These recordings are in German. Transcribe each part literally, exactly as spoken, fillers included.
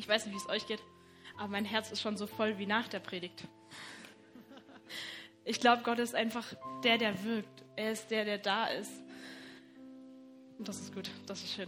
Ich weiß nicht, wie es euch geht, aber mein Herz ist schon so voll wie nach der Predigt. Ich glaube, Gott ist einfach der, der wirkt. Er ist der, der da ist. Und das ist gut, das ist schön.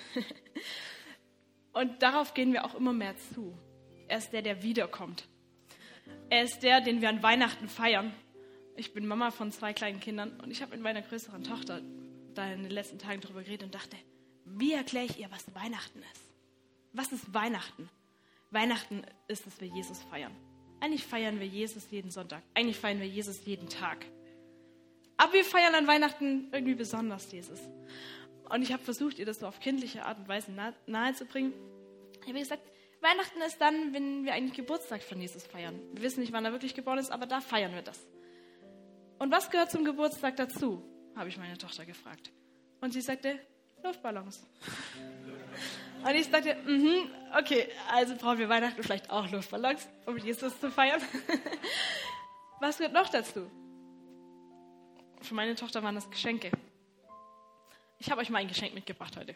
Und darauf gehen wir auch immer mehr zu. Er ist der, der wiederkommt. Er ist der, den wir an Weihnachten feiern. Ich bin Mama von zwei kleinen Kindern und ich habe mit meiner größeren Tochter da in den letzten Tagen darüber geredet und dachte, wie erkläre ich ihr, was Weihnachten ist? Was ist Weihnachten? Weihnachten ist, dass wir Jesus feiern. Eigentlich feiern wir Jesus jeden Sonntag. Eigentlich feiern wir Jesus jeden Tag. Aber wir feiern an Weihnachten irgendwie besonders Jesus. Und ich habe versucht, ihr das so auf kindliche Art und Weise nahe, nahe zu bringen. Ich habe gesagt, Weihnachten ist dann, wenn wir eigentlich Geburtstag von Jesus feiern. Wir wissen nicht, wann er wirklich geboren ist, aber da feiern wir das. Und was gehört zum Geburtstag dazu? Habe ich meine Tochter gefragt. Und sie sagte, Luftballons. Und ich sagte, mhm, okay, also brauchen wir Weihnachten vielleicht auch Luftballons, um Jesus zu feiern. Was gehört noch dazu? Für meine Tochter waren das Geschenke. Ich habe euch mal ein Geschenk mitgebracht heute.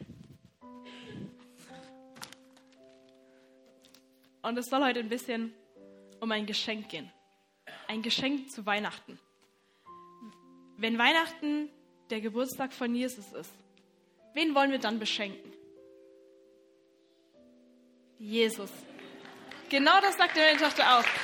Und es soll heute ein bisschen um ein Geschenk gehen. Ein Geschenk zu Weihnachten. Wenn Weihnachten der Geburtstag von Jesus ist, wen wollen wir dann beschenken? Jesus. Genau das sagte meine Tochter auch.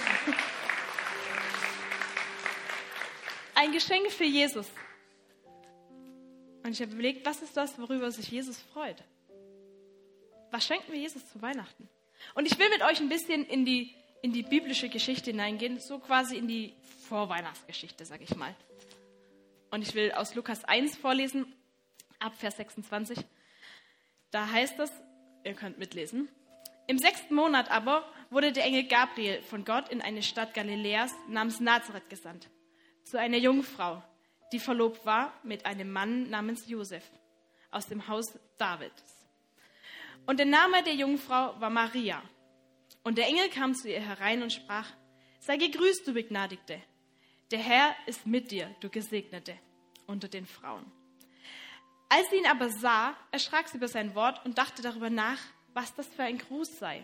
Ein Geschenk für Jesus. Und ich habe überlegt, was ist das, worüber sich Jesus freut? Was schenken wir Jesus zu Weihnachten? Und ich will mit euch ein bisschen in die, in die biblische Geschichte hineingehen, so quasi in die Vorweihnachtsgeschichte, sage ich mal. Und ich will aus Lukas eins vorlesen, ab Vers sechsundzwanzig. Da heißt es, ihr könnt mitlesen, im sechsten Monat aber wurde der Engel Gabriel von Gott in eine Stadt Galiläas namens Nazareth gesandt, zu einer Jungfrau, die verlobt war mit einem Mann namens Josef aus dem Haus Davids. Und der Name der Jungfrau war Maria. Und der Engel kam zu ihr herein und sprach, sei gegrüßt, du Begnadigte. Der Herr ist mit dir, du Gesegnete, unter den Frauen. Als sie ihn aber sah, erschrak sie über sein Wort und dachte darüber nach, was das für ein Gruß sei.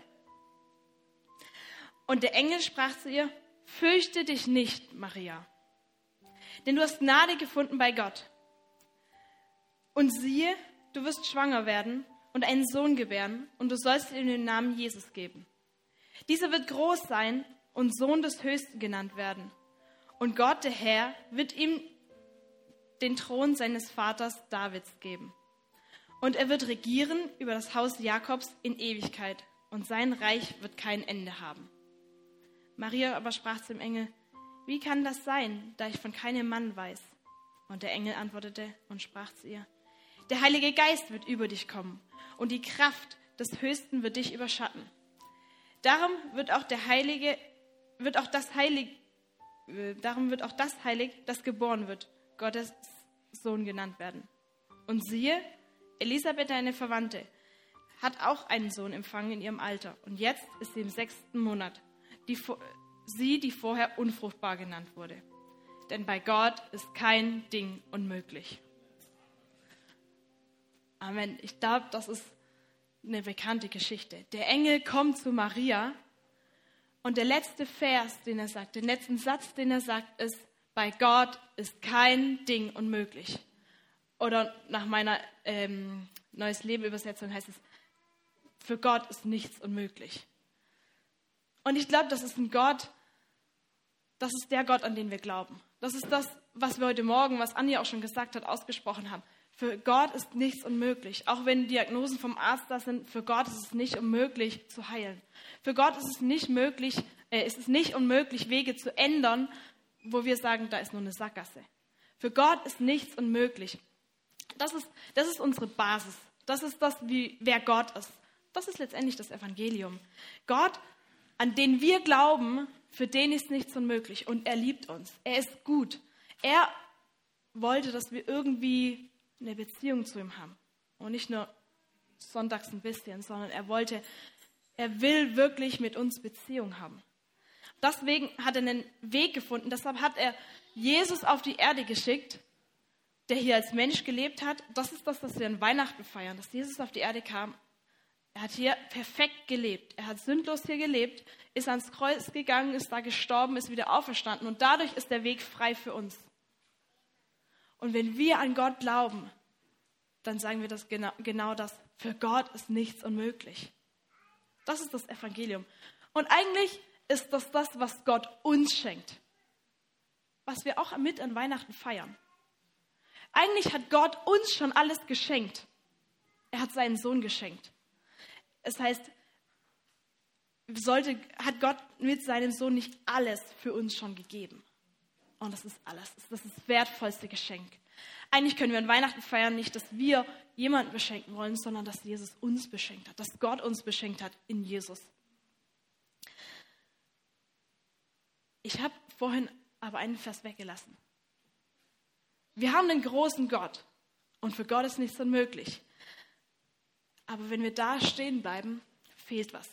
Und der Engel sprach zu ihr, fürchte dich nicht, Maria, denn du hast Gnade gefunden bei Gott. Und siehe, du wirst schwanger werden und einen Sohn gebären, und du sollst ihm den Namen Jesus geben. Dieser wird groß sein und Sohn des Höchsten genannt werden. Und Gott, der Herr, wird ihm den Thron seines Vaters Davids geben. Und er wird regieren über das Haus Jakobs in Ewigkeit, und sein Reich wird kein Ende haben. Maria aber sprach zum Engel, wie kann das sein, da ich von keinem Mann weiß? Und der Engel antwortete und sprach zu ihr, der Heilige Geist wird über dich kommen, und die Kraft des Höchsten wird dich überschatten. Darum wird auch der Heilige, wird auch das Heilige, darum wird auch das heilig, das geboren wird, Gottes Sohn genannt werden. Und siehe, Elisabeth, deine Verwandte, hat auch einen Sohn empfangen in ihrem Alter. Und jetzt ist sie im sechsten Monat, die, sie, die vorher unfruchtbar genannt wurde. Denn bei Gott ist kein Ding unmöglich. Amen. Ich glaube, das ist eine bekannte Geschichte. Der Engel kommt zu Maria und der letzte Vers, den er sagt, den letzten Satz, den er sagt, ist, bei Gott ist kein Ding unmöglich. Oder nach meiner ähm, Neues Leben Übersetzung heißt es, für Gott ist nichts unmöglich. Und ich glaube, das ist ein Gott, das ist der Gott, an den wir glauben. Das ist das, was wir heute Morgen, was Anja auch schon gesagt hat, ausgesprochen haben. Für Gott ist nichts unmöglich. Auch wenn Diagnosen vom Arzt da sind, für Gott ist es nicht unmöglich zu heilen. Für Gott ist es nicht möglich, äh, ist es nicht unmöglich, Wege zu ändern, wo wir sagen, da ist nur eine Sackgasse. Für Gott ist nichts unmöglich. Das ist, das ist unsere Basis. Das ist das, wie, wer Gott ist. Das ist letztendlich das Evangelium. Gott, an den wir glauben, für den ist nichts unmöglich. Und er liebt uns. Er ist gut. Er wollte, dass wir irgendwie eine Beziehung zu ihm haben. Und nicht nur sonntags ein bisschen, sondern er wollte, er will wirklich mit uns Beziehung haben. Deswegen hat er einen Weg gefunden. Deshalb hat er Jesus auf die Erde geschickt, der hier als Mensch gelebt hat. Das ist das, was wir an Weihnachten feiern, dass Jesus auf die Erde kam. Er hat hier perfekt gelebt. Er hat sündlos hier gelebt, ist ans Kreuz gegangen, ist da gestorben, ist wieder auferstanden. Und dadurch ist der Weg frei für uns. Und wenn wir an Gott glauben, dann sagen wir das genau, genau das. Für Gott ist nichts unmöglich. Das ist das Evangelium. Und eigentlich ist das das, was Gott uns schenkt. Was wir auch mit an Weihnachten feiern. Eigentlich hat Gott uns schon alles geschenkt. Er hat seinen Sohn geschenkt. Es heißt, sollte, hat Gott mit seinem Sohn nicht alles für uns schon gegeben. Und das ist alles. Das ist das wertvollste Geschenk. Eigentlich können wir an Weihnachten feiern, nicht, dass wir jemanden beschenken wollen, sondern dass Jesus uns beschenkt hat, dass Gott uns beschenkt hat in Jesus. Ich habe vorhin aber einen Vers weggelassen. Wir haben einen großen Gott und für Gott ist nichts unmöglich. Aber wenn wir da stehen bleiben, fehlt was.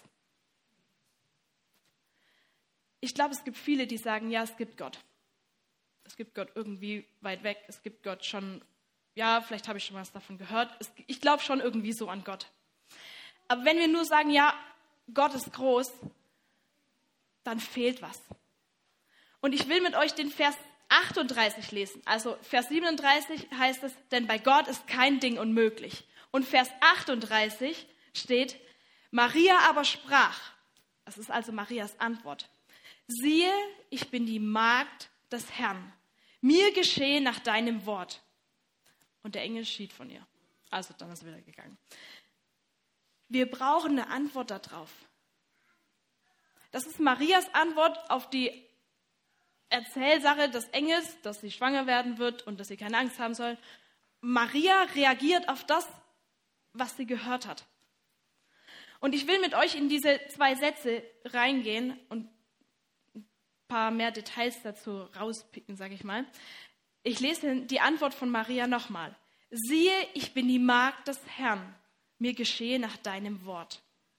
Ich glaube, es gibt viele, die sagen, ja, es gibt Gott. Es gibt Gott irgendwie weit weg. Es gibt Gott schon, ja, vielleicht habe ich schon was davon gehört. Es, ich glaube schon irgendwie so an Gott. Aber wenn wir nur sagen, ja, Gott ist groß, dann fehlt was. Und ich will mit euch den Vers achtunddreißig lesen. Also Vers siebenunddreißig heißt es, denn bei Gott ist kein Ding unmöglich. Und Vers achtunddreißig steht, Maria aber sprach, das ist also Marias Antwort, siehe, ich bin die Magd des Herrn, mir geschehe nach deinem Wort. Und der Engel schied von ihr. Also dann ist er wieder gegangen. Wir brauchen eine Antwort darauf. Das ist Marias Antwort auf die Erzählsache des Engels, dass sie schwanger werden wird und dass sie keine Angst haben soll. Maria reagiert auf das, was sie gehört hat. Und ich will mit euch in diese zwei Sätze reingehen und ein paar mehr Details dazu rauspicken, sage ich mal. Ich lese die Antwort von Maria nochmal. Siehe, ich bin die Magd des Herrn, mir geschehe nach deinem Wort.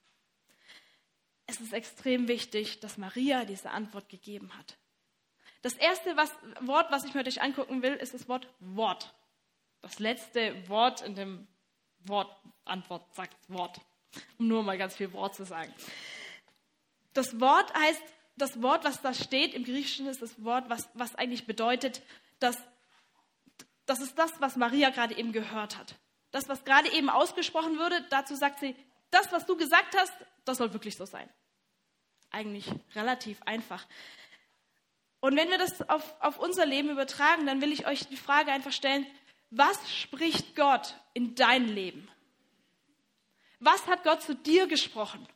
Es ist extrem wichtig, dass Maria diese Antwort gegeben hat. Das erste was, Wort, was ich mit euch angucken will, ist das Wort Wort. Das letzte Wort in dem Wort, Antwort sagt Wort, um nur mal ganz viel Wort zu sagen. Das Wort heißt, das Wort, was da steht im Griechischen, ist das Wort, was, was eigentlich bedeutet, dass das ist das, was Maria gerade eben gehört hat. Das, was gerade eben ausgesprochen wurde, dazu sagt sie, das, was du gesagt hast, das soll wirklich so sein. Eigentlich relativ einfach. Und wenn wir das auf, auf unser Leben übertragen, dann will ich euch die Frage einfach stellen, was spricht Gott in dein Leben? Was hat Gott zu dir gesprochen?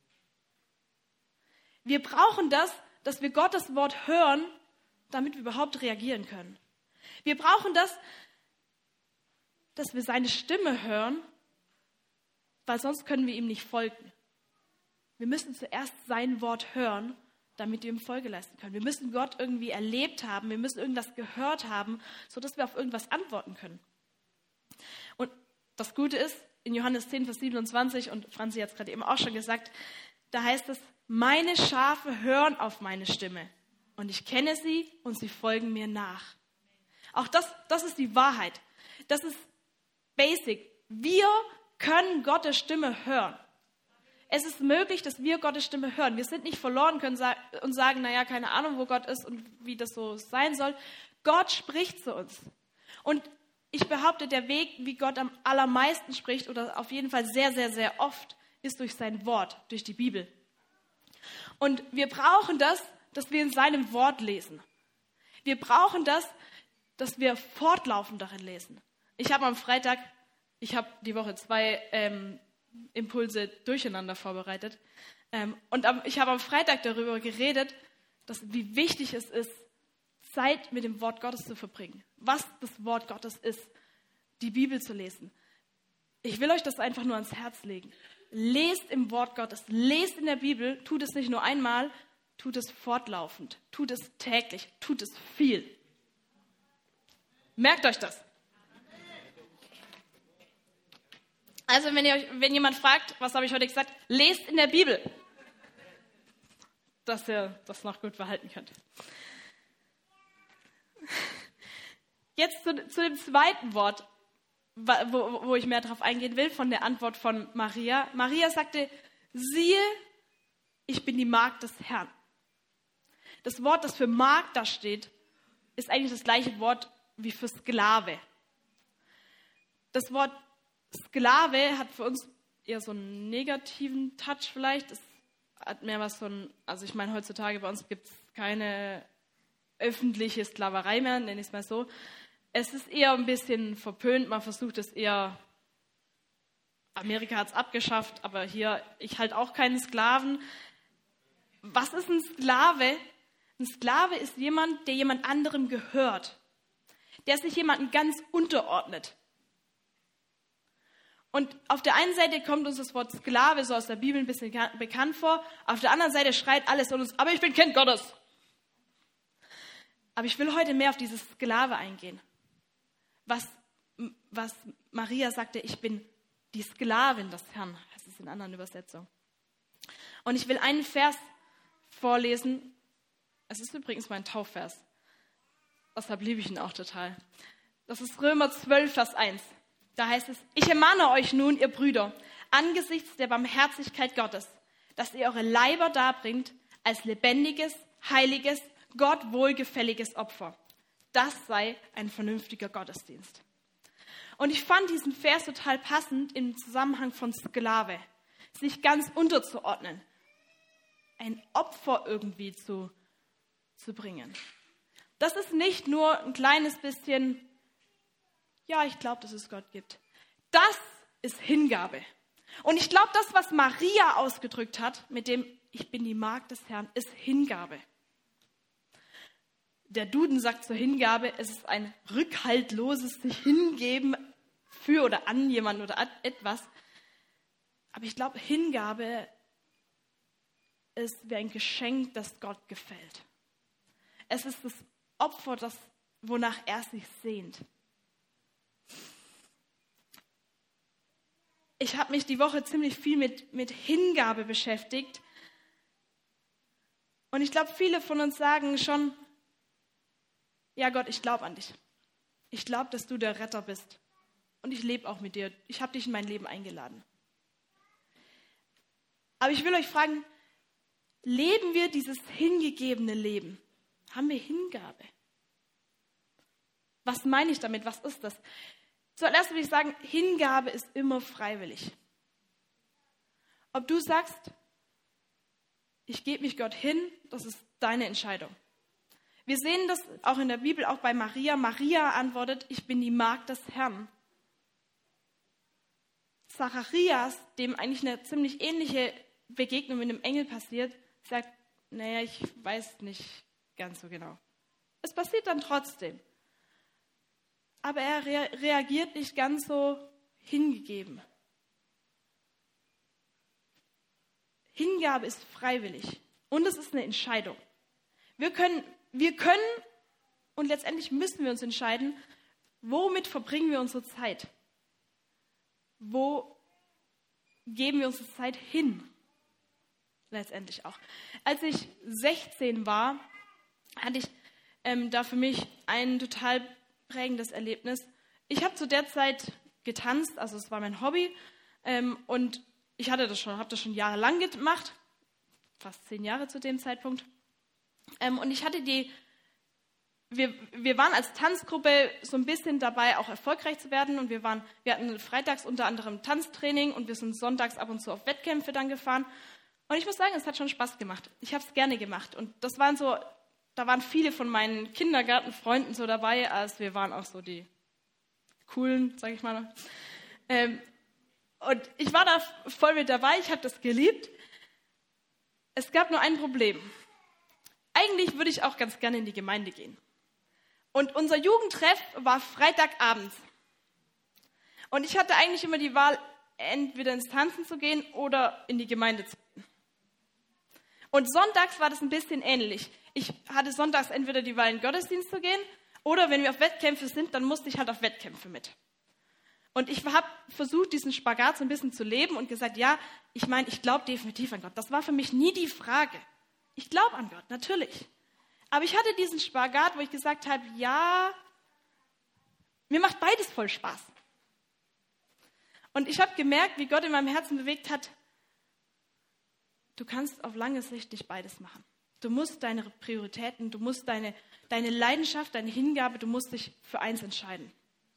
Wir brauchen das, dass wir Gottes Wort hören, damit wir überhaupt reagieren können. Wir brauchen das, dass wir seine Stimme hören, weil sonst können wir ihm nicht folgen. Wir müssen zuerst sein Wort hören, damit wir ihm Folge leisten können. Wir müssen Gott irgendwie erlebt haben, wir müssen irgendwas gehört haben, sodass wir auf irgendwas antworten können. Und das Gute ist, in Johannes zehn, Vers siebenundzwanzig, und Franzi hat es gerade eben auch schon gesagt, da heißt es, meine Schafe hören auf meine Stimme und ich kenne sie und sie folgen mir nach. Auch das, das ist die Wahrheit. Das ist basic. Wir können Gottes Stimme hören. Es ist möglich, dass wir Gottes Stimme hören. Wir sind nicht verloren können und sagen, naja, keine Ahnung, wo Gott ist und wie das so sein soll. Gott spricht zu uns. Und ich behaupte, der Weg, wie Gott am allermeisten spricht, oder auf jeden Fall sehr, sehr, sehr oft, ist durch sein Wort, durch die Bibel. Und wir brauchen das, dass wir in seinem Wort lesen. Wir brauchen das, dass wir fortlaufend darin lesen. Ich habe am Freitag, ich habe die Woche zwei ähm, Impulse durcheinander vorbereitet. Ähm, und am, ich habe am Freitag darüber geredet, dass, wie wichtig es ist, Zeit mit dem Wort Gottes zu verbringen. Was das Wort Gottes ist, die Bibel zu lesen. Ich will euch das einfach nur ans Herz legen. Lest im Wort Gottes, lest in der Bibel, tut es nicht nur einmal, tut es fortlaufend, tut es täglich, tut es viel. Merkt euch das. Also wenn, ihr, wenn jemand fragt, was habe ich heute gesagt, lest in der Bibel, dass ihr das noch gut behalten könnt. Jetzt zu, zu dem zweiten Wort, wo, wo ich mehr darauf eingehen will, von der Antwort von Maria. Maria sagte, siehe, ich bin die Magd des Herrn. Das Wort, das für Magd da steht, ist eigentlich das gleiche Wort wie für Sklave. Das Wort Sklave hat für uns eher so einen negativen Touch vielleicht. Es hat mehr was von, also ich meine, heutzutage bei uns gibt es keine öffentliche Sklaverei mehr, nenne ich es mal so. Es ist eher ein bisschen verpönt, man versucht es eher, Amerika hat es abgeschafft, aber hier, ich halte auch keinen Sklaven. Was ist ein Sklave? Ein Sklave ist jemand, der jemand anderem gehört, der sich jemandem ganz unterordnet. Und auf der einen Seite kommt uns das Wort Sklave so aus der Bibel ein bisschen bekannt vor, auf der anderen Seite schreit alles an uns, aber ich bin Kind Gottes. Aber ich will heute mehr auf dieses Sklave eingehen. Was, was Maria sagte, ich bin die Sklavin des Herrn, heißt es in anderen Übersetzungen. Und ich will einen Vers vorlesen, es ist übrigens mein Taufvers, deshalb liebe ich ihn auch total. Das ist Römer zwölf, Vers eins. Da heißt es, ich ermahne euch nun, ihr Brüder, angesichts der Barmherzigkeit Gottes, dass ihr eure Leiber darbringt als lebendiges, heiliges, Gott wohlgefälliges Opfer. Das sei ein vernünftiger Gottesdienst. Und ich fand diesen Vers total passend im Zusammenhang von Sklave, sich ganz unterzuordnen, ein Opfer irgendwie zu, zu bringen. Das ist nicht nur ein kleines bisschen, ja, ich glaube, dass es Gott gibt. Das ist Hingabe. Und ich glaube, das, was Maria ausgedrückt hat, mit dem ich bin die Magd des Herrn, ist Hingabe. Der Duden sagt zur Hingabe, es ist ein rückhaltloses sich hingeben für oder an jemanden oder an etwas. Aber ich glaube, Hingabe ist wie ein Geschenk, das Gott gefällt. Es ist das Opfer, das, wonach er sich sehnt. Ich habe mich die Woche ziemlich viel mit, mit Hingabe beschäftigt. Und ich glaube, viele von uns sagen schon, ja Gott, ich glaube an dich. Ich glaube, dass du der Retter bist. Und ich lebe auch mit dir. Ich habe dich in mein Leben eingeladen. Aber ich will euch fragen, leben wir dieses hingegebene Leben? Haben wir Hingabe? Was meine ich damit? Was ist das? Zuerst will ich sagen, Hingabe ist immer freiwillig. Ob du sagst, ich gebe mich Gott hin, das ist deine Entscheidung. Wir sehen das auch in der Bibel, auch bei Maria. Maria antwortet, ich bin die Magd des Herrn. Zacharias, dem eigentlich eine ziemlich ähnliche Begegnung mit einem Engel passiert, sagt, naja, ich weiß nicht ganz so genau. Es passiert dann trotzdem. Aber er rea- reagiert nicht ganz so hingegeben. Hingabe ist freiwillig und es ist eine Entscheidung. Wir können, wir können und letztendlich müssen wir uns entscheiden, womit verbringen wir unsere Zeit? Wo geben wir unsere Zeit hin? Letztendlich auch. Als ich sechzehn war, hatte ich ähm, da für mich ein total prägendes Erlebnis. Ich habe zu der Zeit getanzt, also es war mein Hobby ähm, und ich hatte das schon, habe das schon jahrelang gemacht, fast zehn Jahre zu dem Zeitpunkt. Ähm, und ich hatte die, wir, wir waren als Tanzgruppe so ein bisschen dabei, auch erfolgreich zu werden und wir waren, wir hatten freitags unter anderem Tanztraining und wir sind sonntags ab und zu auf Wettkämpfe dann gefahren. Und ich muss sagen, es hat schon Spaß gemacht. Ich habe es gerne gemacht und das waren so, da waren viele von meinen Kindergartenfreunden so dabei, als wir waren auch so die coolen, sag ich mal. Ähm, und ich war da voll mit dabei, ich habe das geliebt. Es gab nur ein Problem. Eigentlich würde ich auch ganz gerne in die Gemeinde gehen. Und unser Jugendtreff war Freitagabends. Und ich hatte eigentlich immer die Wahl, entweder ins Tanzen zu gehen oder in die Gemeinde zu gehen. Und sonntags war das ein bisschen ähnlich. Ich hatte sonntags entweder die Wahl, in den Gottesdienst zu gehen, oder wenn wir auf Wettkämpfe sind, dann musste ich halt auf Wettkämpfe mit. Und ich habe versucht, diesen Spagat so ein bisschen zu leben und gesagt, ja, ich meine, ich glaube definitiv an Gott. Das war für mich nie die Frage. Ich glaube an Gott, natürlich. Aber ich hatte diesen Spagat, wo ich gesagt habe, ja, mir macht beides voll Spaß. Und ich habe gemerkt, wie Gott in meinem Herzen bewegt hat, du kannst auf lange Sicht nicht beides machen. Du musst deine Prioritäten, du musst deine, deine Leidenschaft, deine Hingabe, du musst dich für eins entscheiden.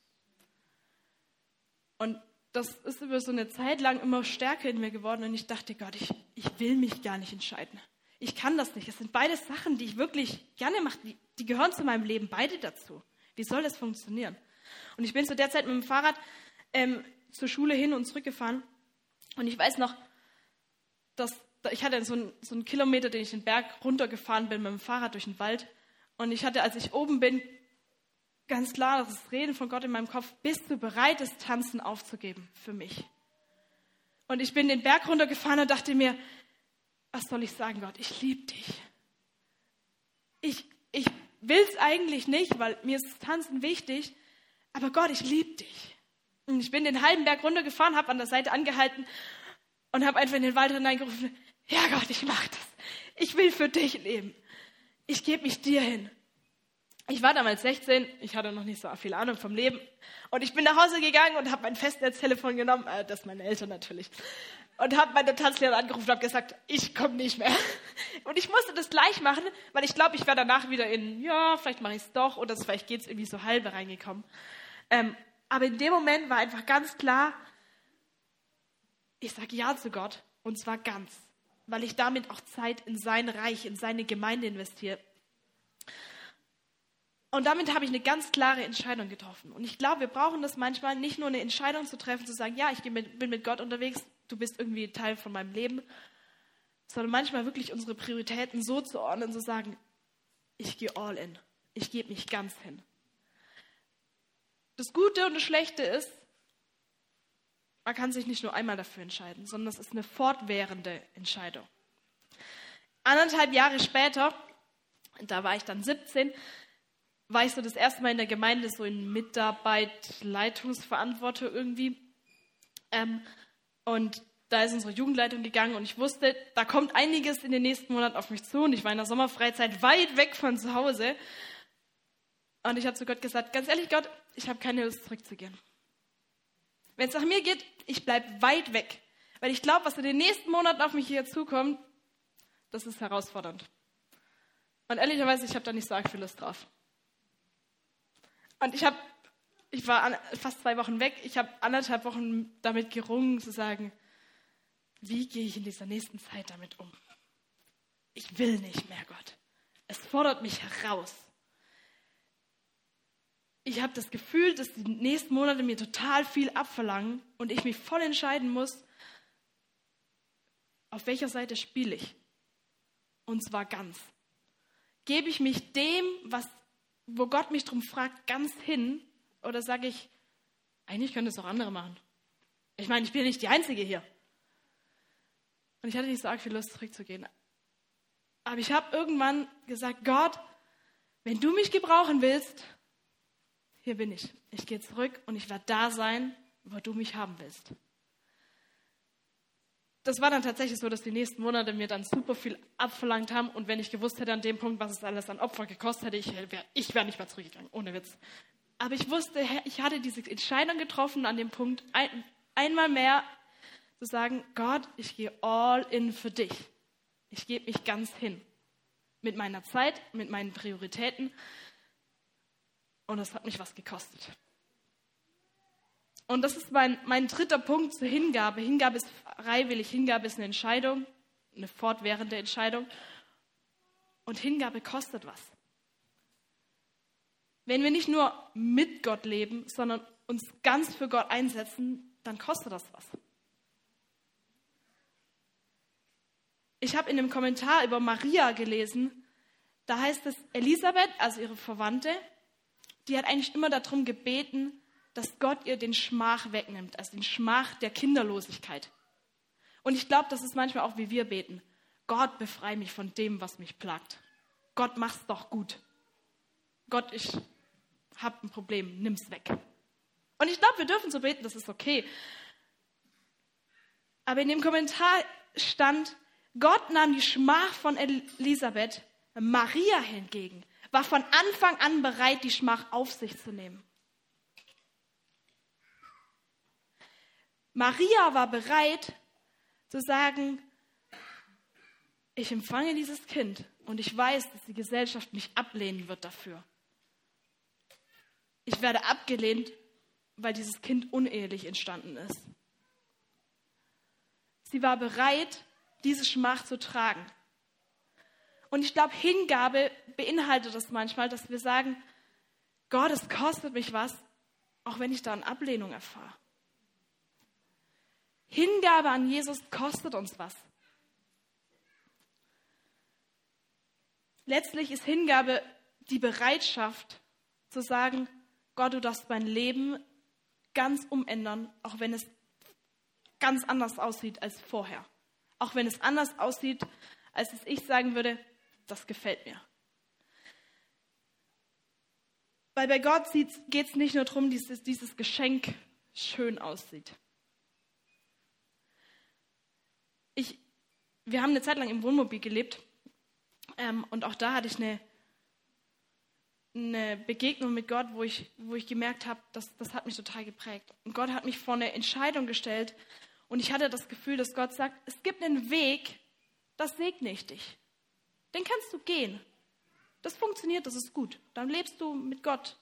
Und das ist über so eine Zeit lang immer stärker in mir geworden und ich dachte, Gott, ich, ich will mich gar nicht entscheiden. Ich kann das nicht. Es sind beide Sachen, die ich wirklich gerne mache. Die, die gehören zu meinem Leben, beide dazu. Wie soll das funktionieren? Und ich bin zu der Zeit mit dem Fahrrad ähm, zur Schule hin und zurück gefahren. Und ich weiß noch, dass ich hatte so einen, so einen Kilometer, den ich den Berg runtergefahren bin mit dem Fahrrad durch den Wald. Und ich hatte, als ich oben bin, ganz klar das Reden von Gott in meinem Kopf, bist du bereit, das Tanzen aufzugeben für mich? Und ich bin den Berg runtergefahren und dachte mir, was soll ich sagen, Gott? Ich liebe dich. Ich, ich will es eigentlich nicht, weil mir ist das Tanzen wichtig, aber Gott, ich liebe dich. Und ich bin den halben Berg runtergefahren, habe an der Seite angehalten und habe einfach in den Wald hineingerufen, ja Gott, ich mache das. Ich will für dich leben. Ich gebe mich dir hin. Ich war damals sechzehn, ich hatte noch nicht so viel Ahnung vom Leben. Und ich bin nach Hause gegangen und habe mein Festnetztelefon genommen, äh, das meine Eltern natürlich, und habe meine Tanzlehrerin angerufen und habe gesagt, ich komme nicht mehr. Und ich musste das gleich machen, weil ich glaube, ich wäre danach wieder in, ja, vielleicht mache ich es doch, oder vielleicht geht es irgendwie so halbe reingekommen. Ähm, aber in dem Moment war einfach ganz klar, ich sage Ja zu Gott, und zwar ganz, weil ich damit auch Zeit in sein Reich, in seine Gemeinde investiere. Und damit habe ich eine ganz klare Entscheidung getroffen. Und ich glaube, wir brauchen das manchmal, nicht nur eine Entscheidung zu treffen, zu sagen, ja, ich bin mit Gott unterwegs, du bist irgendwie Teil von meinem Leben, sondern manchmal wirklich unsere Prioritäten so zu ordnen, zu sagen, ich gehe all in, ich gebe mich ganz hin. Das Gute und das Schlechte ist, man kann sich nicht nur einmal dafür entscheiden, sondern es ist eine fortwährende Entscheidung. Anderthalb Jahre später, da war ich dann siebzehn, war ich so das erste Mal in der Gemeinde, so in Mitarbeit, Leitungsverantwortung irgendwie. Ähm, und da ist unsere Jugendleitung gegangen und ich wusste, da kommt einiges in den nächsten Monaten auf mich zu und ich war in der Sommerfreizeit weit weg von zu Hause. Und ich habe zu Gott gesagt, ganz ehrlich Gott, ich habe keine Lust zurückzugehen. Wenn es nach mir geht, ich bleibe weit weg. Weil ich glaube, was in den nächsten Monaten auf mich hier zukommt, das ist herausfordernd. Und ehrlicherweise, ich habe da nicht so arg viel Lust drauf. Und ich habe, ich war an, fast zwei Wochen weg, ich habe anderthalb Wochen damit gerungen, zu sagen, wie gehe ich in dieser nächsten Zeit damit um? Ich will nicht mehr, Gott. Es fordert mich heraus. Ich habe das Gefühl, dass die nächsten Monate mir total viel abverlangen und ich mich voll entscheiden muss, auf welcher Seite spiele ich. Und zwar ganz. Gebe ich mich dem, was, wo Gott mich drum fragt, ganz hin? Oder sage ich, eigentlich können das auch andere machen. Ich meine, ich bin nicht die Einzige hier. Und ich hatte nicht so arg viel Lust, zurückzugehen. Aber ich habe irgendwann gesagt, Gott, wenn du mich gebrauchen willst, hier bin ich. Ich gehe zurück und ich werde da sein, wo du mich haben willst. Das war dann tatsächlich so, dass die nächsten Monate mir dann super viel abverlangt haben. Und wenn ich gewusst hätte an dem Punkt, was es alles an Opfer gekostet hätte, ich wäre ich wär nicht mehr zurückgegangen, ohne Witz. Aber ich wusste, ich hatte diese Entscheidung getroffen an dem Punkt, ein, einmal mehr zu sagen, Gott, ich gehe all in für dich. Ich gebe mich ganz hin. Mit meiner Zeit, mit meinen Prioritäten. Und das hat mich was gekostet. Und das ist mein, mein dritter Punkt zur Hingabe. Hingabe ist freiwillig, Hingabe ist eine Entscheidung, eine fortwährende Entscheidung. Und Hingabe kostet was. Wenn wir nicht nur mit Gott leben, sondern uns ganz für Gott einsetzen, dann kostet das was. Ich habe in einem Kommentar über Maria gelesen, da heißt es, Elisabeth, also ihre Verwandte, die hat eigentlich immer darum gebeten, dass Gott ihr den Schmach wegnimmt, also den Schmach der Kinderlosigkeit. Und ich glaube, das ist manchmal auch, wie wir beten. Gott, befreie mich von dem, was mich plagt. Gott, mach's doch gut. Gott, ich habe ein Problem, nimm's weg. Und ich glaube, wir dürfen so beten, das ist okay. Aber in dem Kommentar stand, Gott nahm die Schmach von Elisabeth, Maria hingegen war von Anfang an bereit, die Schmach auf sich zu nehmen. Maria war bereit zu sagen, ich empfange dieses Kind und ich weiß, dass die Gesellschaft mich ablehnen wird dafür. Ich werde abgelehnt, weil dieses Kind unehelich entstanden ist. Sie war bereit, diese Schmach zu tragen. Und ich glaube, Hingabe beinhaltet das manchmal, dass wir sagen, Gott, es kostet mich was, auch wenn ich da eine Ablehnung erfahre. Hingabe an Jesus kostet uns was. Letztlich ist Hingabe die Bereitschaft zu sagen, Gott, du darfst mein Leben ganz umändern, auch wenn es ganz anders aussieht als vorher. Auch wenn es anders aussieht, als dass ich sagen würde, das gefällt mir. Weil bei Gott geht es nicht nur darum, dass dieses Geschenk schön aussieht. Ich, wir haben eine Zeit lang im Wohnmobil gelebt ähm, und auch da hatte ich eine, eine Begegnung mit Gott, wo ich, wo ich gemerkt habe, das, das hat mich total geprägt. Und Gott hat mich vor eine Entscheidung gestellt und ich hatte das Gefühl, dass Gott sagt, es gibt einen Weg, das segne ich dich. Den kannst du gehen. Das funktioniert, das ist gut. Dann lebst du mit Gott.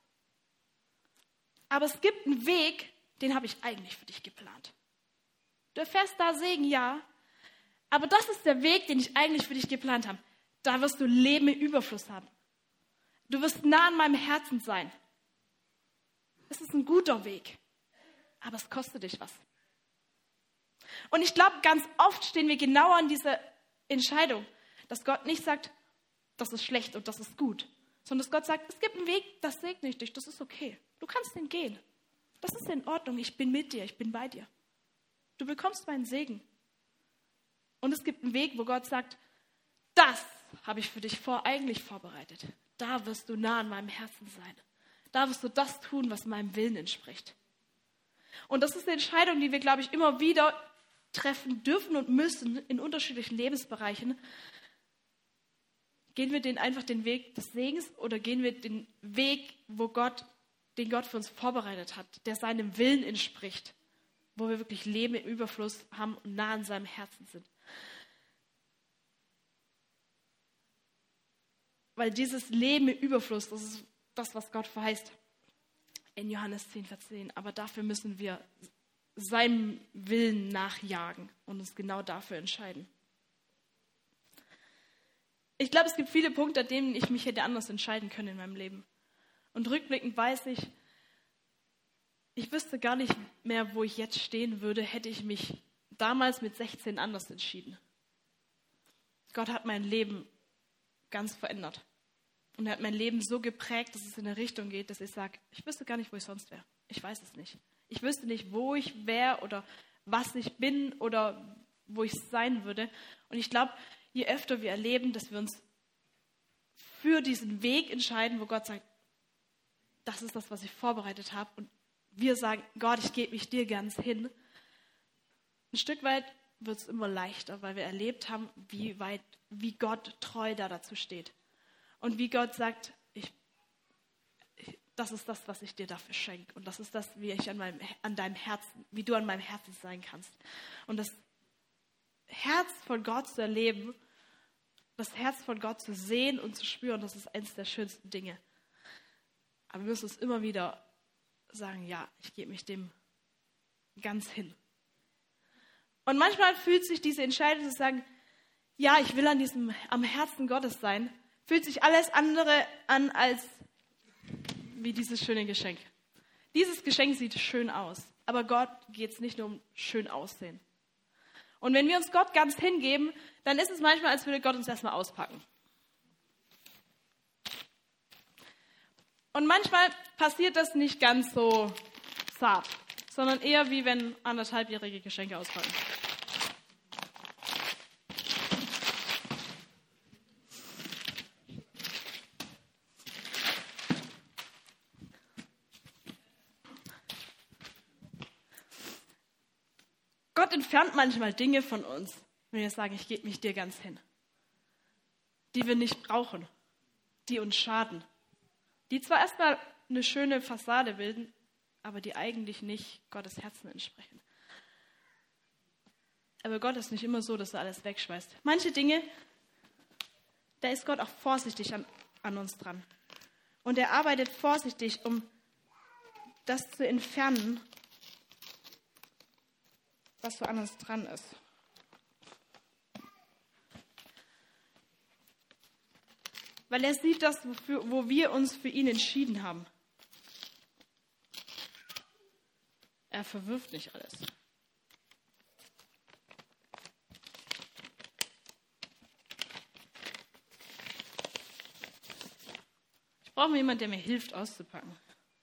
Aber es gibt einen Weg, den habe ich eigentlich für dich geplant. Du erfährst da Segen, ja. Aber das ist der Weg, den ich eigentlich für dich geplant habe. Da wirst du Leben im Überfluss haben. Du wirst nah an meinem Herzen sein. Es ist ein guter Weg. Aber es kostet dich was. Und ich glaube, ganz oft stehen wir genau an dieser Entscheidung, dass Gott nicht sagt, das ist schlecht und das ist gut, sondern dass Gott sagt, es gibt einen Weg, das segne ich dich, das ist okay. Du kannst den gehen. Das ist in Ordnung, ich bin mit dir, ich bin bei dir. Du bekommst meinen Segen. Und es gibt einen Weg, wo Gott sagt, das habe ich für dich vor, eigentlich vorbereitet. Da wirst du nah an meinem Herzen sein. Da wirst du das tun, was meinem Willen entspricht. Und das ist eine Entscheidung, die wir, glaube ich, immer wieder treffen dürfen und müssen in unterschiedlichen Lebensbereichen. Gehen wir den einfach den Weg des Segens oder gehen wir den Weg, wo Gott, den Gott für uns vorbereitet hat, der seinem Willen entspricht, wo wir wirklich Leben im Überfluss haben und nah an seinem Herzen sind. Weil dieses Leben im Überfluss, das ist das, was Gott verheißt in Johannes zehn, Vers zehn. Aber dafür müssen wir seinem Willen nachjagen und uns genau dafür entscheiden. Ich glaube, es gibt viele Punkte, an denen ich mich hätte anders entscheiden können in meinem Leben. Und rückblickend weiß ich, ich wüsste gar nicht mehr, wo ich jetzt stehen würde, hätte ich mich damals mit sechzehn anders entschieden. Gott hat mein Leben ganz verändert. Und er hat mein Leben so geprägt, dass es in eine Richtung geht, dass ich sage, ich wüsste gar nicht, wo ich sonst wäre. Ich weiß es nicht. Ich wüsste nicht, wo ich wäre oder was ich bin oder wo ich sein würde. Und ich glaube, je öfter wir erleben, dass wir uns für diesen Weg entscheiden, wo Gott sagt, das ist das, was ich vorbereitet habe. Und wir sagen, Gott, ich gebe mich dir ganz hin. Ein Stück weit wird es immer leichter, weil wir erlebt haben, wie weit, wie Gott treu da dazu steht. Und wie Gott sagt, ich, ich, das ist das, was ich dir dafür schenke. Und das ist das, wie ich an meinem, an deinem Herzen, wie du an meinem Herzen sein kannst. Und das Herz von Gott zu erleben, das Herz von Gott zu sehen und zu spüren, das ist eines der schönsten Dinge. Aber wir müssen uns immer wieder sagen, ja, ich gebe mich dem ganz hin. Und manchmal fühlt sich diese Entscheidung zu sagen, ja, ich will an diesem, am Herzen Gottes sein, fühlt sich alles andere an als wie dieses schöne Geschenk. Dieses Geschenk sieht schön aus, aber Gott geht es nicht nur um schön aussehen. Und wenn wir uns Gott ganz hingeben, dann ist es manchmal, als würde Gott uns erstmal auspacken. Und manchmal passiert das nicht ganz so zart, sondern eher wie wenn anderthalbjährige Geschenke auspacken. Gott entfernt manchmal Dinge von uns, wenn wir sagen, ich gebe mich dir ganz hin, die wir nicht brauchen, die uns schaden, die zwar erstmal eine schöne Fassade bilden, aber die eigentlich nicht Gottes Herzen entsprechen. Aber Gott ist nicht immer so, dass er alles wegschmeißt. Manche Dinge, da ist Gott auch vorsichtig an, an uns dran. Und er arbeitet vorsichtig, um das zu entfernen, was so an uns dran ist. Weil er sieht das, wofür, wo wir uns für ihn entschieden haben. Er verwirft nicht alles. Ich brauche jemanden, der mir hilft, auszupacken.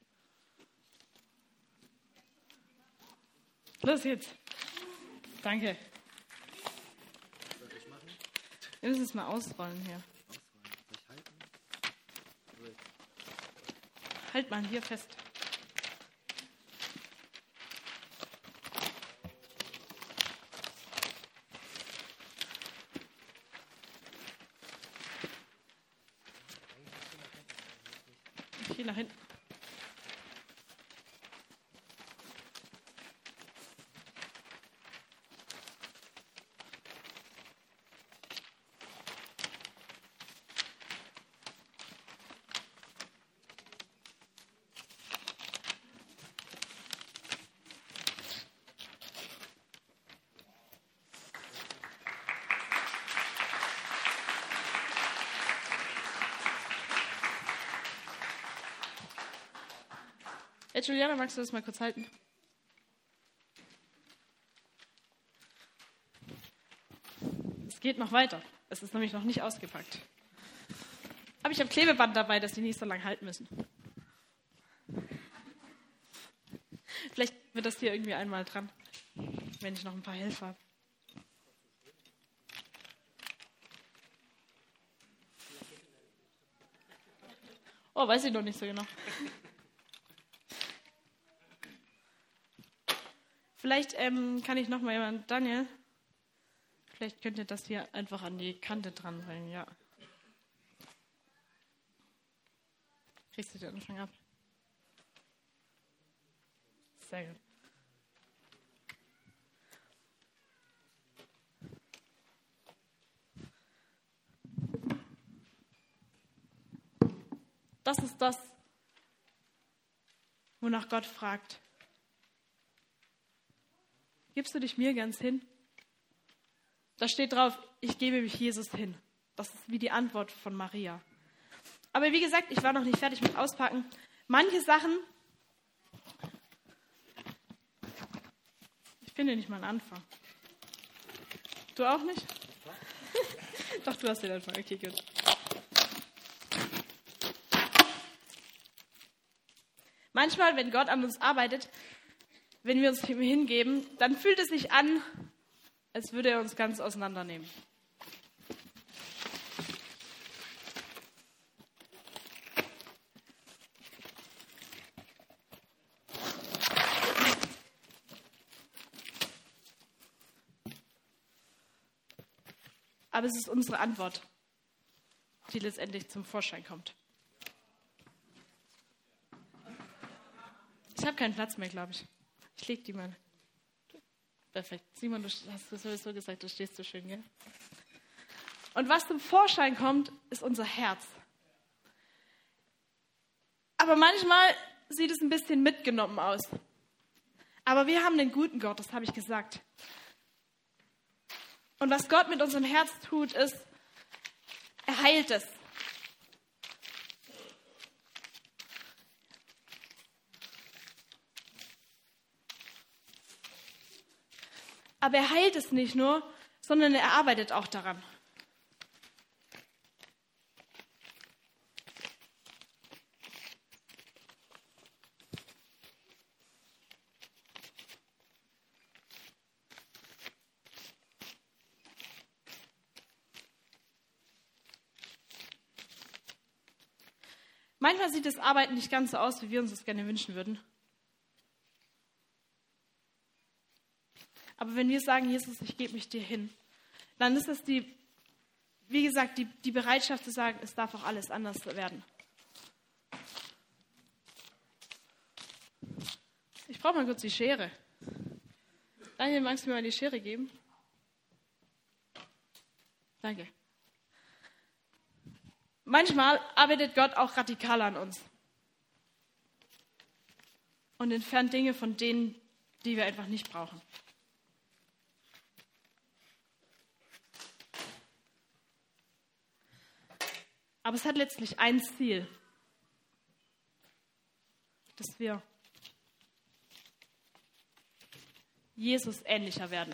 Los jetzt. Danke. Soll ich machen? Wir müssen es mal ausrollen hier. Ausrollen. Soll ich halten? Halt mal hier fest. Ich gehe nach hinten. Hey Juliana, magst du das mal kurz halten? Es geht noch weiter. Es ist nämlich noch nicht ausgepackt. Aber ich habe Klebeband dabei, dass die nicht so lange halten müssen. Vielleicht wird das hier irgendwie einmal dran, wenn ich noch ein paar Helfer habe. Oh, weiß ich noch nicht so genau. Vielleicht ähm, kann ich noch mal jemand, Daniel, vielleicht könnt ihr das hier einfach an die Kante dran bringen, ja. Kriegst du den Anfang ab? Sehr gut. Das ist das, wonach Gott fragt. Gibst du dich mir ganz hin? Da steht drauf, ich gebe mich Jesus hin. Das ist wie die Antwort von Maria. Aber wie gesagt, ich war noch nicht fertig mit Auspacken. Manche Sachen, ich finde nicht mal einen Anfang. Du auch nicht? Doch, du hast den Anfang. Okay, gut. Manchmal, wenn Gott an uns arbeitet, wenn wir uns ihm hingeben, dann fühlt es sich an, als würde er uns ganz auseinandernehmen. Aber es ist unsere Antwort, die letztendlich zum Vorschein kommt. Ich habe keinen Platz mehr, glaube ich. Ich leg die mal. Perfekt. Simon, du hast sowieso gesagt, du stehst so schön, gell? Und was zum Vorschein kommt, ist unser Herz. Aber manchmal sieht es ein bisschen mitgenommen aus. Aber wir haben den guten Gott, das habe ich gesagt. Und was Gott mit unserem Herz tut, ist, er heilt es. Aber er heilt es nicht nur, sondern er arbeitet auch daran. Manchmal sieht das Arbeiten nicht ganz so aus, wie wir uns das gerne wünschen würden. Aber wenn wir sagen, Jesus, ich gebe mich dir hin, dann ist es die, wie gesagt, die, die Bereitschaft zu sagen, es darf auch alles anders werden. Ich brauche mal kurz die Schere. Daniel, magst du mir mal die Schere geben? Danke. Manchmal arbeitet Gott auch radikal an uns und entfernt Dinge von denen, die wir einfach nicht brauchen. Aber es hat letztlich ein Ziel, dass wir Jesus ähnlicher werden.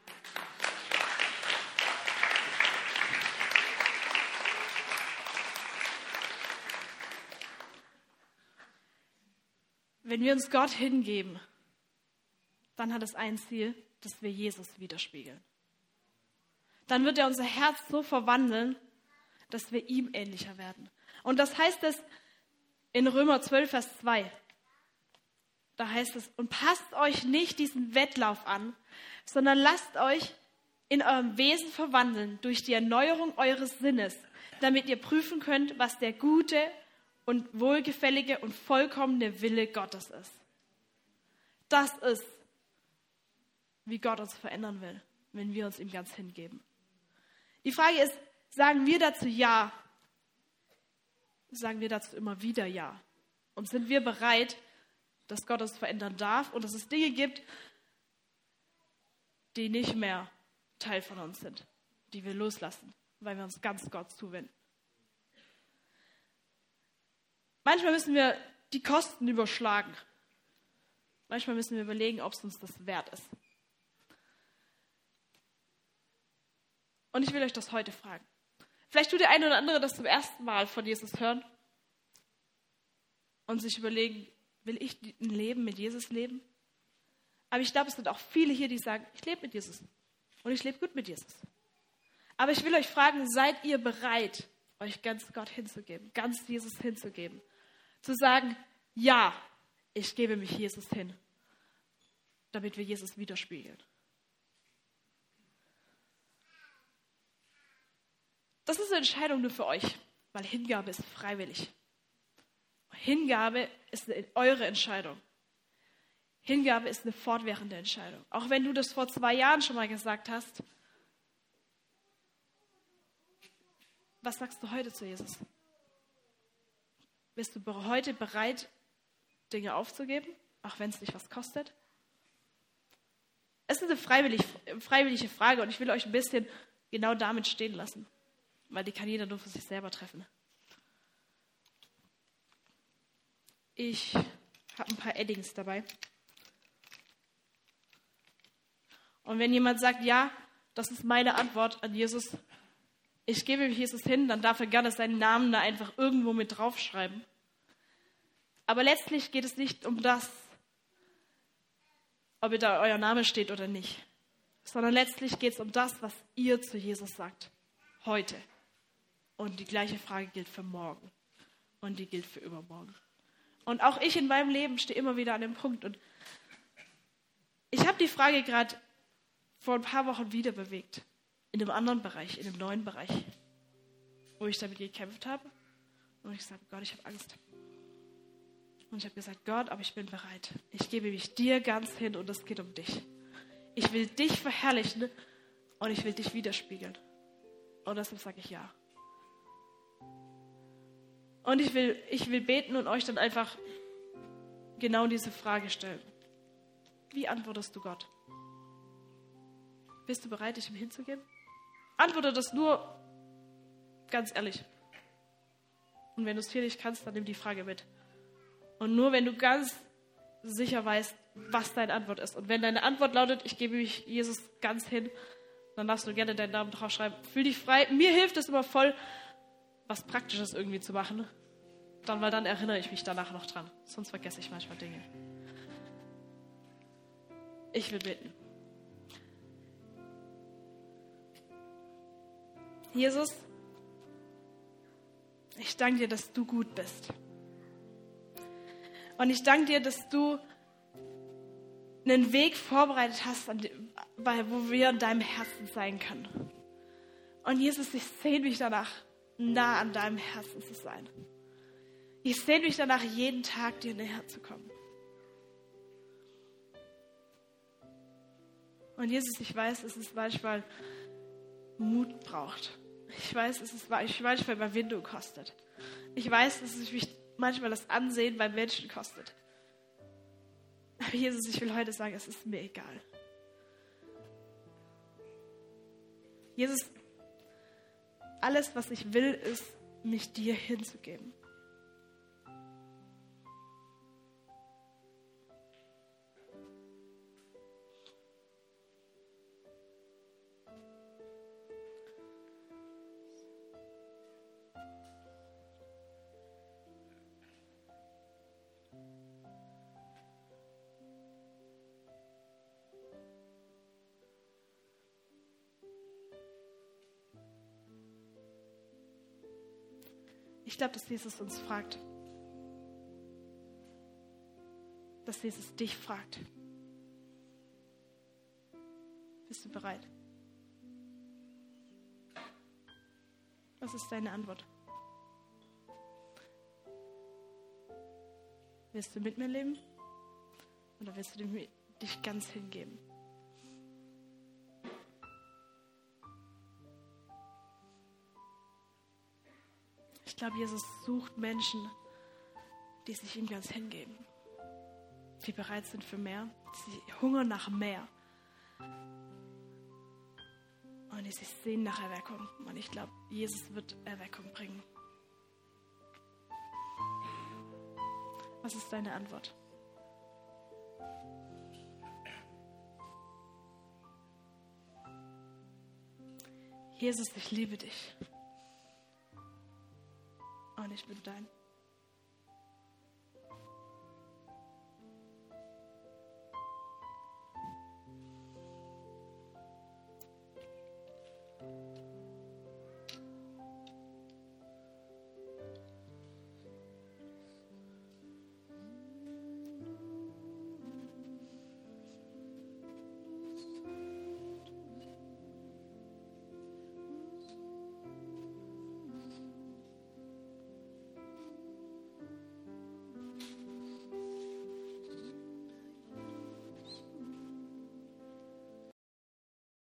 Wenn wir uns Gott hingeben, dann hat es ein Ziel, dass wir Jesus widerspiegeln. Dann wird er unser Herz so verwandeln, dass wir ihm ähnlicher werden. Und das heißt es in Römer zwölf, Vers zwei. Da heißt es, und passt euch nicht diesen Wettlauf an, sondern lasst euch in eurem Wesen verwandeln durch die Erneuerung eures Sinnes, damit ihr prüfen könnt, was der gute und wohlgefällige und vollkommene Wille Gottes ist. Das ist, wie Gott uns verändern will, wenn wir uns ihm ganz hingeben. Die Frage ist, sagen wir dazu Ja? Sagen wir dazu immer wieder Ja? Und sind wir bereit, dass Gott uns verändern darf und dass es Dinge gibt, die nicht mehr Teil von uns sind, die wir loslassen, weil wir uns ganz Gott zuwenden? Manchmal müssen wir die Kosten überschlagen. Manchmal müssen wir überlegen, ob es uns das wert ist. Und ich will euch das heute fragen. Vielleicht tut der eine oder andere das zum ersten Mal von Jesus hören und sich überlegen, will ich ein Leben mit Jesus leben? Aber ich glaube, es sind auch viele hier, die sagen, ich lebe mit Jesus und ich lebe gut mit Jesus. Aber ich will euch fragen, seid ihr bereit, euch ganz Gott hinzugeben, ganz Jesus hinzugeben? Zu sagen, ja, ich gebe mich Jesus hin, damit wir Jesus widerspiegeln. Das ist eine Entscheidung nur für euch, weil Hingabe ist freiwillig. Hingabe ist eine, eure Entscheidung. Hingabe ist eine fortwährende Entscheidung. Auch wenn du das vor zwei Jahren schon mal gesagt hast, was sagst du heute zu Jesus? Bist du heute bereit, Dinge aufzugeben, auch wenn es dich was kostet? Es ist eine freiwillig, freiwillige Frage und ich will euch ein bisschen genau damit stehen lassen, weil die kann jeder nur für sich selber treffen. Ich habe ein paar Eddings dabei. Und wenn jemand sagt, ja, das ist meine Antwort an Jesus, ich gebe mich Jesus hin, dann darf er gerne seinen Namen da einfach irgendwo mit draufschreiben. Aber letztlich geht es nicht um das, ob da euer Name steht oder nicht, sondern letztlich geht es um das, was ihr zu Jesus sagt, heute. Und die gleiche Frage gilt für morgen und die gilt für übermorgen. Und auch ich in meinem Leben stehe immer wieder an dem Punkt. Und ich habe die Frage gerade vor ein paar Wochen wieder bewegt. In einem anderen Bereich, in einem neuen Bereich. Wo ich damit gekämpft habe. Und ich sage, Gott, ich habe Angst. Und ich habe gesagt, Gott, aber ich bin bereit. Ich gebe mich dir ganz hin und es geht um dich. Ich will dich verherrlichen und ich will dich widerspiegeln. Und deshalb sage ich ja. Und ich will, ich will beten und euch dann einfach genau diese Frage stellen. Wie antwortest du Gott? Bist du bereit, dich ihm hinzugeben? Antworte das nur ganz ehrlich. Und wenn du es hier nicht kannst, dann nimm die Frage mit. Und nur wenn du ganz sicher weißt, was deine Antwort ist. Und wenn deine Antwort lautet, ich gebe mich Jesus ganz hin, dann darfst du gerne deinen Namen draufschreiben. Fühl dich frei. Mir hilft es immer voll, was Praktisches irgendwie zu machen. Dann, weil dann erinnere ich mich danach noch dran. Sonst vergesse ich manchmal Dinge. Ich will bitten. Jesus, ich danke dir, dass du gut bist. Und ich danke dir, dass du einen Weg vorbereitet hast, wo wir in deinem Herzen sein können. Und Jesus, ich sehne mich danach, nah an deinem Herzen zu sein. Ich sehne mich danach, jeden Tag dir näher zu kommen. Und Jesus, ich weiß, es ist manchmal Mut braucht. Ich weiß, es ist ich manchmal Überwindung kostet. Ich weiß, dass es mich manchmal das Ansehen bei Menschen kostet. Aber Jesus, ich will heute sagen, es ist mir egal. Jesus, alles, was ich will, ist, mich dir hinzugeben. Ich glaube, dass Jesus uns fragt. Dass Jesus dich fragt. Bist du bereit? Was ist deine Antwort? Willst du mit mir leben? Oder willst du dich ganz hingeben? Ich glaube, Jesus sucht Menschen, die sich ihm ganz hingeben. Die bereit sind für mehr. Die hungern nach mehr. Und die sich sehen nach Erweckung. Und ich glaube, Jesus wird Erweckung bringen. Was ist deine Antwort? Jesus, ich liebe dich. Und ich bin dein.